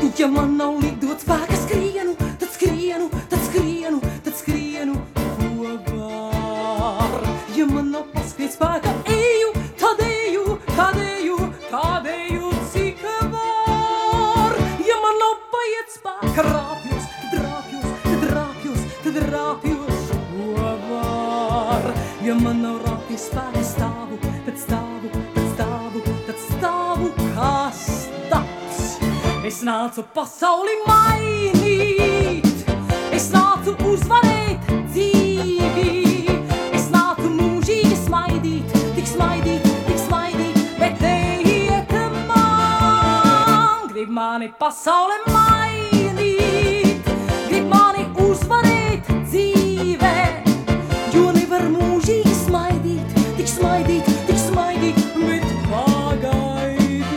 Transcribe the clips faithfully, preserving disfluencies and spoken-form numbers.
Ja man nav lidot spēka skrienu, tad skrienu, tad skrienu, tad skrienu, ko var. Ja man nav paskriet spēka eju, tad eju, tad eju, tad eju, cik var. Ja man nav paiet spēka rāpjos, tad rāpjos, tad rāpjos, tad rāpjos, ko var. Ja man nav rāpjos spēka stāvu, tad stāvu, tad stāvu, tad stāvu kā stāvs. Es nācu pasauli mainīt, es nācu uzvarēt dzīvi, es nācu mūžīgi smaidīt, tik smaidīt, tik smaidīt, bet neiet man. Grib mani pasauli mainīt, grib mani uzvarēt dzīvē, jo nevar mūžīgi smaidīt, tik smaidīt, tik smaidīt, bet pagaidiet.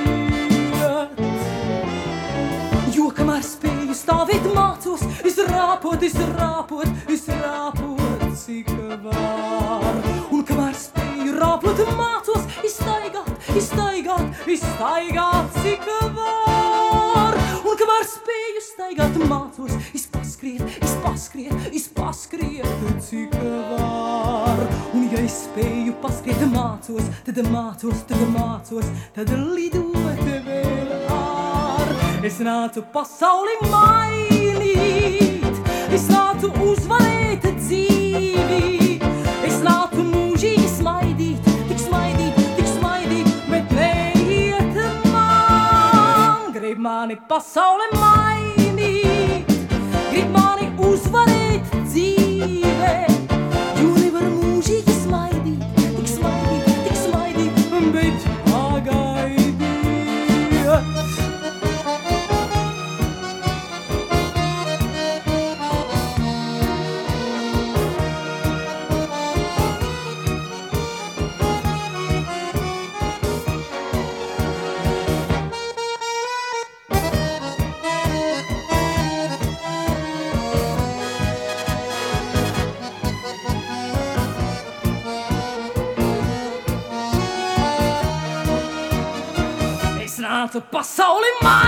Jo kamēr spēju stāvēt mācos, es rāpot, es rāpot, es rāpot, cik var. Un kamēr spēju rāpot mācos, izstaigāt, izstaigāt, izstaigāt, cik var. Un kamēr spēju staigāt mācos, izpaskriet, izpaskriet, izpaskriet, cik var. Un ja es spēju paskriet mācos, tad mācos, tad mācos, tad lidot vēl ār. Es nācu pasauli mainīt, es nācu uzvarēt dzīvi, es nācu mūžīgi smaidīt, tik smaidīt, tik smaidīt, bet neiet man. Grib mani pasauli mainīt, grib mani uzvarēt dzīvē, jo nevar mūžīgi smaidīt, tik smaidīt, tik smaidīt, bet pagaidiet. Es nācu pasauli mainīt.